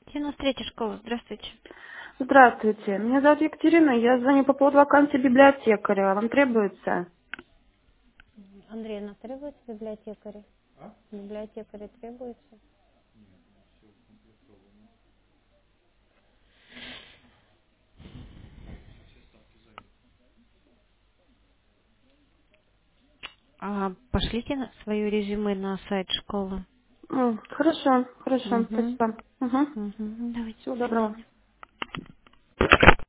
93-я школа, здравствуйте. Здравствуйте. Меня зовут Екатерина. Я звоню по поводу вакансии библиотекаря. Вам требуется? Андрей, у нас требуется библиотекари? Библиотекари требуется? Пошлите свое резюме на сайт школы. Хорошо, хорошо. Угу. Спасибо. Угу. Угу. Давайте, Всего до доброго. свидания.